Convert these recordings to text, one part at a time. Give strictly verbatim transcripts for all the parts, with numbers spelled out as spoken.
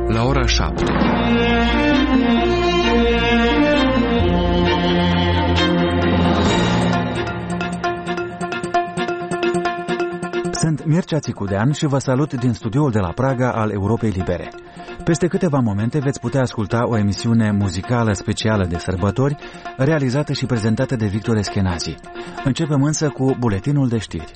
la ora șapte. Sunt Mircea Țicudean și vă salut din studioul de la Praga al Europei Libere. Peste câteva momente veți putea asculta o emisiune muzicală specială de sărbători, realizată și prezentată de Victor Eschenazi. Începem însă cu buletinul de știri.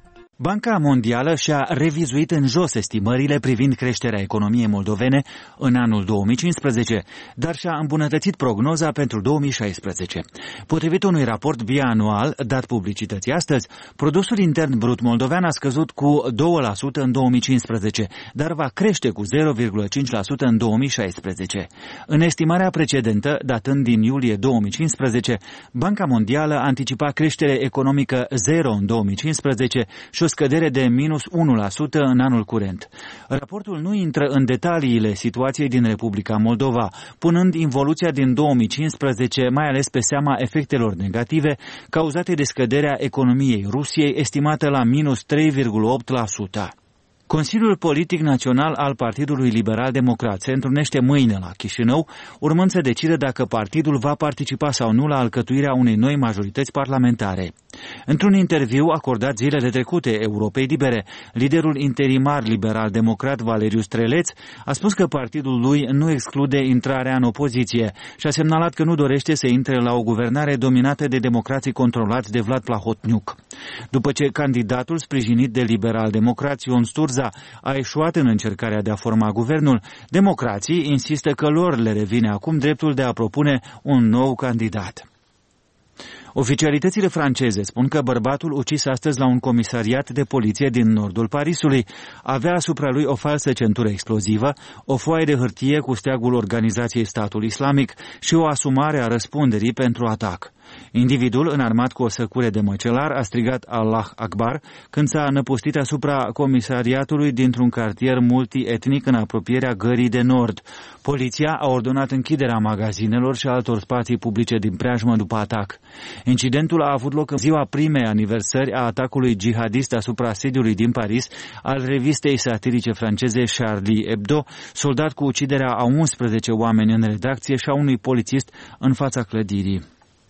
Banca Mondială și-a revizuit în jos estimările privind creșterea economiei moldovene în anul două mii cincisprezece, dar și-a îmbunătățit prognoza pentru două mii șaisprezece. Potrivit unui raport bianual dat publicității astăzi, produsul intern brut moldovean a scăzut cu doi la sută în două mii cincisprezece, dar va crește cu zero virgulă cinci la sută în două mii șaisprezece. În estimarea precedentă, datând din iulie două mii cincisprezece, Banca Mondială anticipa creștere economică zero în două mii cincisprezece și o scădere de minus unu la sută în anul curent. Raportul nu intră în detaliile situației din Republica Moldova, punând involuția din două mii cincisprezece mai ales pe seama efectelor negative cauzate de scăderea economiei Rusiei, estimată la minus trei virgulă opt la sută. Consiliul Politic Național al Partidului Liberal Democrat se întrunește mâine la Chișinău, urmând să decide dacă partidul va participa sau nu la alcătuirea unei noi majorități parlamentare. Într-un interviu acordat zilele trecute Europei Libere, liderul interimar liberal-democrat Valeriu Streleț a spus că partidul lui nu exclude intrarea în opoziție și a semnalat că nu dorește să intre la o guvernare dominată de democrații controlați de Vlad Plahotniuc. După ce candidatul sprijinit de liberal-democrați Ion Sturza a eșuat în încercarea de a forma guvernul, democrații insistă că lor le revine acum dreptul de a propune un nou candidat. Oficialitățile franceze spun că bărbatul ucis astăzi la un comisariat de poliție din nordul Parisului avea asupra lui o falsă centură explozivă, o foaie de hârtie cu steagul Organizației Statul Islamic și o asumare a răspunderii pentru atac. Individul, înarmat cu o săcure de măcelar, a strigat Allah Akbar când s-a năpustit asupra comisariatului dintr-un cartier multietnic în apropierea Gării de Nord. Poliția a ordonat închiderea magazinelor și altor spații publice din preajmă după atac. Incidentul a avut loc în ziua primei aniversări a atacului jihadist asupra sediului din Paris al revistei satirice franceze Charlie Hebdo, soldat cu uciderea a unsprezece oameni în redacție și a unui polițist în fața clădirii.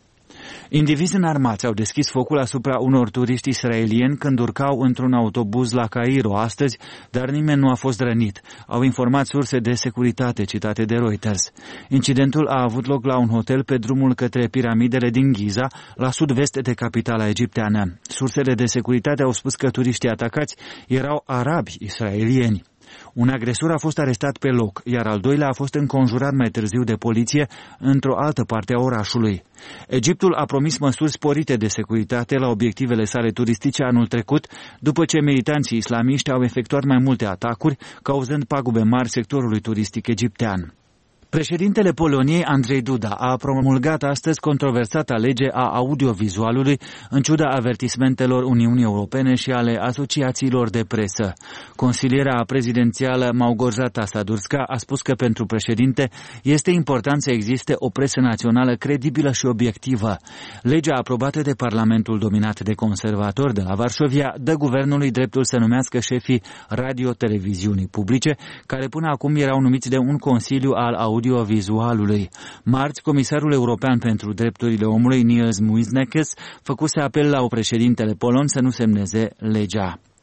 Indivizi înarmați au deschis focul asupra unor turiști israelieni când urcau într-un autobuz la Cairo astăzi, dar nimeni nu a fost rănit, au informat surse de securitate citate de Reuters. Incidentul a avut loc la un hotel pe drumul către piramidele din Giza, la sud-vest de capitala egipteană. Sursele de securitate au spus că turiștii atacați erau arabi israelieni. Un agresor a fost arestat pe loc, iar al doilea a fost înconjurat mai târziu de poliție într-o altă parte a orașului. Egiptul a promis măsuri sporite de securitate la obiectivele sale turistice anul trecut, după ce militanții islamiști au efectuat mai multe atacuri, cauzând pagube mari sectorului turistic egiptean. Președintele Poloniei, Andrzej Duda, a promulgat astăzi controversata lege a audiovizualului, în ciuda avertismentelor Uniunii Europene și ale asociațiilor de presă. Consiliera prezidențială Małgorzata Sadurska a spus că pentru președinte este important să existe o presă națională credibilă și obiectivă. Legea aprobată de Parlamentul dominat de conservatori de la Varșovia dă guvernului dreptul să numească șefii radio-televiziunii publice, care până acum erau numiți de un consiliu al audiovizualului. Marți, Comisarul European pentru Drepturile Omului, Niels Muižnieks, făcuse apel la președintele polon să nu semneze legea.